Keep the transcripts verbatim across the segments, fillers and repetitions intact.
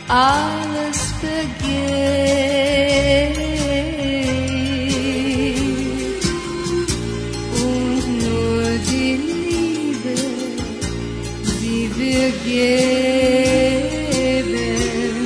alles vergeht und nur die Liebe, die wir geben,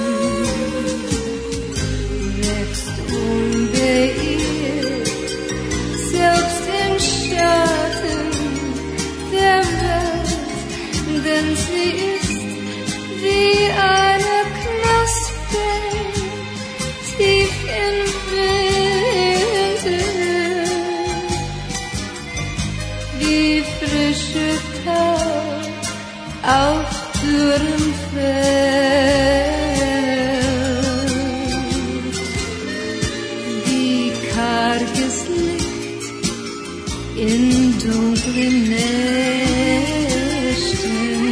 wächst unbeirrt, selbst im Schatten der Welt, denn sie ist wie eine Knospe tief im Winter, wie frische Tau auf dürrem Feld, wie karges Licht in dunklen Nächten,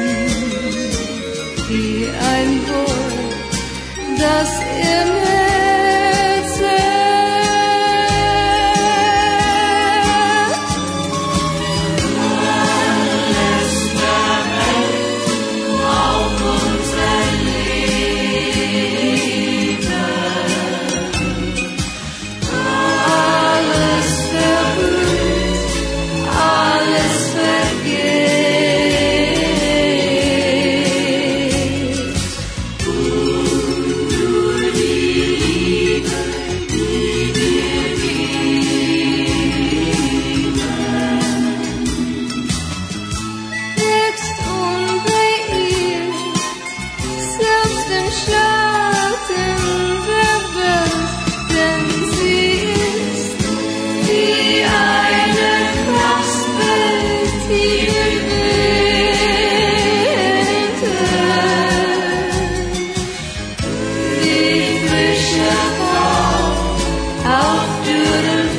wie ein Wort, das im Herzen alles verwelkt auf unser Leben, alles verblüht, alles vergeht. Nur die Liebe, die wir geben, wächst unbeirrt, selbst im Schatten der Welt, denn sie ist wie eine Knospe tief im Winter, wie frischer Tau auf dürrem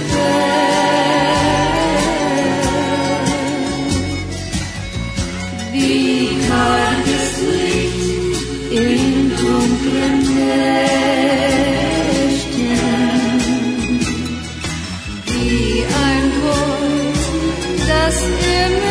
Feld, wie karges Licht in dunklen Nächten, wie ein Wort, das im